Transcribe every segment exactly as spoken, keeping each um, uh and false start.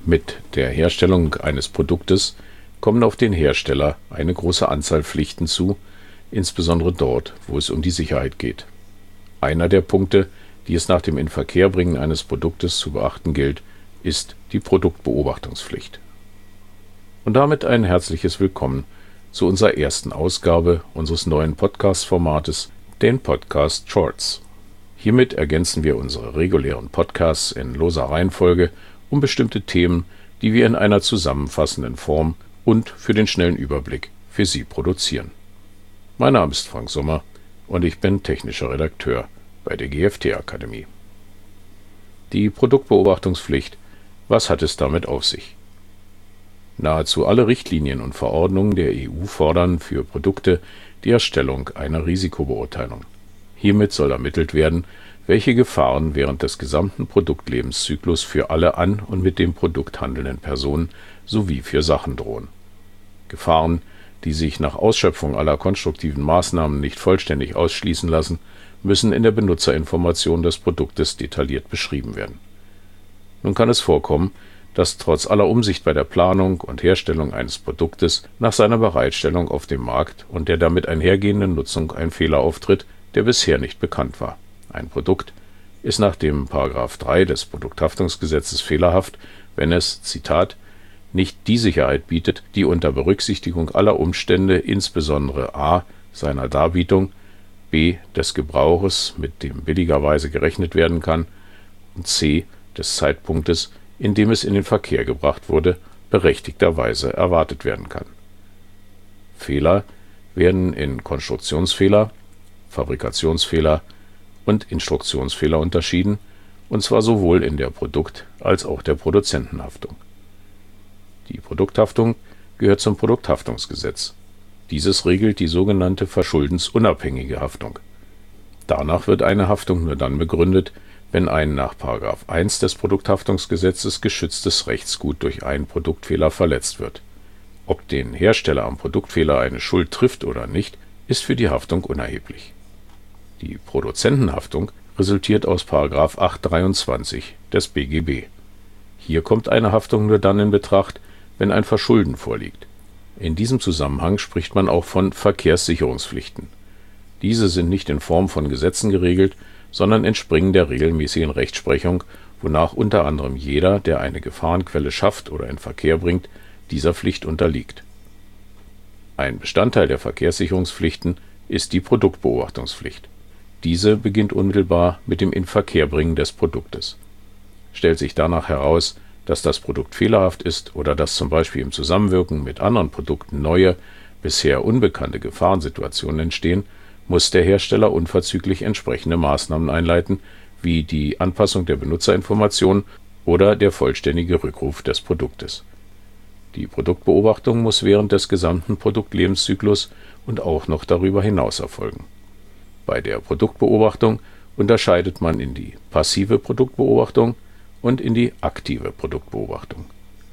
Mit der Herstellung eines Produktes kommen auf den Hersteller eine große Anzahl Pflichten zu, insbesondere dort, wo es um die Sicherheit geht. Einer der Punkte, die es nach dem Inverkehrbringen eines Produktes zu beachten gilt, ist die Produktbeobachtungspflicht. Und damit ein herzliches Willkommen zu unserer ersten Ausgabe unseres neuen Podcast-Formates, den Podcast Shorts. Hiermit ergänzen wir unsere regulären Podcasts in loser Reihenfolge um bestimmte Themen, die wir in einer zusammenfassenden Form und für den schnellen Überblick für Sie produzieren. Mein Name ist Frank Sommer und ich bin technischer Redakteur bei der G F T-Akademie. Die Produktbeobachtungspflicht, was hat es damit auf sich? Nahezu alle Richtlinien und Verordnungen der E U fordern für Produkte die Erstellung einer Risikobeurteilung. Hiermit soll ermittelt werden, welche Gefahren während des gesamten Produktlebenszyklus für alle an und mit dem Produkt handelnden Personen sowie für Sachen drohen. Gefahren, die sich nach Ausschöpfung aller konstruktiven Maßnahmen nicht vollständig ausschließen lassen, müssen in der Benutzerinformation des Produktes detailliert beschrieben werden. Nun kann es vorkommen, dass trotz aller Umsicht bei der Planung und Herstellung eines Produktes nach seiner Bereitstellung auf dem Markt und der damit einhergehenden Nutzung ein Fehler auftritt, der bisher nicht bekannt war. Ein Produkt ist nach dem Paragraph drei des Produkthaftungsgesetzes fehlerhaft, wenn es, Zitat, nicht die Sicherheit bietet, die unter Berücksichtigung aller Umstände, insbesondere a. seiner Darbietung, b. des Gebrauches, mit dem billigerweise gerechnet werden kann, und c. des Zeitpunktes, in dem es in den Verkehr gebracht wurde, berechtigterweise erwartet werden kann. Fehler werden in Konstruktionsfehler, Fabrikationsfehler und Instruktionsfehler unterschieden, und zwar sowohl in der Produkt- als auch der Produzentenhaftung. Die Produkthaftung gehört zum Produkthaftungsgesetz. Dieses regelt die sogenannte verschuldensunabhängige Haftung. Danach wird eine Haftung nur dann begründet, wenn ein nach Paragraph eins des Produkthaftungsgesetzes geschütztes Rechtsgut durch einen Produktfehler verletzt wird. Ob den Hersteller am Produktfehler eine Schuld trifft oder nicht, ist für die Haftung unerheblich. Die Produzentenhaftung resultiert aus Paragraph acht Absatz dreiundzwanzig des B G B. Hier kommt eine Haftung nur dann in Betracht, wenn ein Verschulden vorliegt. In diesem Zusammenhang spricht man auch von Verkehrssicherungspflichten. Diese sind nicht in Form von Gesetzen geregelt, sondern entspringen der regelmäßigen Rechtsprechung, wonach unter anderem jeder, der eine Gefahrenquelle schafft oder in Verkehr bringt, dieser Pflicht unterliegt. Ein Bestandteil der Verkehrssicherungspflichten ist die Produktbeobachtungspflicht. Diese beginnt unmittelbar mit dem Inverkehrbringen des Produktes. Stellt sich danach heraus, dass das Produkt fehlerhaft ist oder dass zum Beispiel im Zusammenwirken mit anderen Produkten neue, bisher unbekannte Gefahrensituationen entstehen, muss der Hersteller unverzüglich entsprechende Maßnahmen einleiten, wie die Anpassung der Benutzerinformationen oder der vollständige Rückruf des Produktes. Die Produktbeobachtung muss während des gesamten Produktlebenszyklus und auch noch darüber hinaus erfolgen. Bei der Produktbeobachtung unterscheidet man in die passive Produktbeobachtung und in die aktive Produktbeobachtung.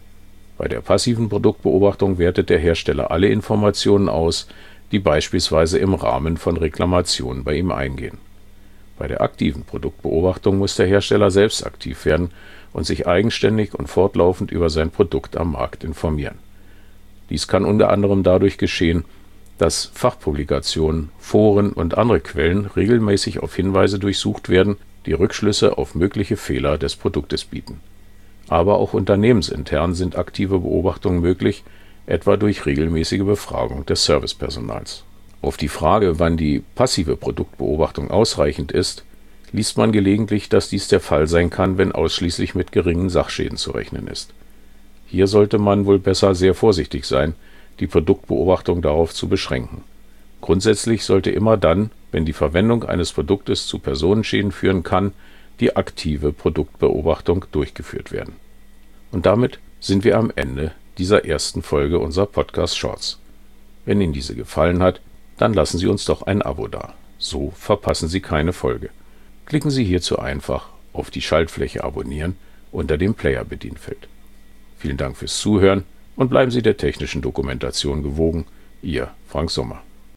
Bei der passiven Produktbeobachtung wertet der Hersteller alle Informationen aus, die beispielsweise im Rahmen von Reklamationen bei ihm eingehen. Bei der aktiven Produktbeobachtung muss der Hersteller selbst aktiv werden und sich eigenständig und fortlaufend über sein Produkt am Markt informieren. Dies kann unter anderem dadurch geschehen, dass Fachpublikationen, Foren und andere Quellen regelmäßig auf Hinweise durchsucht werden, die Rückschlüsse auf mögliche Fehler des Produktes bieten. Aber auch unternehmensintern sind aktive Beobachtungen möglich, etwa durch regelmäßige Befragung des Servicepersonals. Auf die Frage, wann die passive Produktbeobachtung ausreichend ist, liest man gelegentlich, dass dies der Fall sein kann, wenn ausschließlich mit geringen Sachschäden zu rechnen ist. Hier sollte man wohl besser sehr vorsichtig sein, die Produktbeobachtung darauf zu beschränken. Grundsätzlich sollte immer dann, wenn die Verwendung eines Produktes zu Personenschäden führen kann, die aktive Produktbeobachtung durchgeführt werden. Und damit sind wir am Ende dieser ersten Folge unserer Podcast Shorts. Wenn Ihnen diese gefallen hat, dann lassen Sie uns doch ein Abo da. So verpassen Sie keine Folge. Klicken Sie hierzu einfach auf die Schaltfläche Abonnieren unter dem Player-Bedienfeld. Vielen Dank fürs Zuhören und bleiben Sie der technischen Dokumentation gewogen. Ihr Frank Sommer.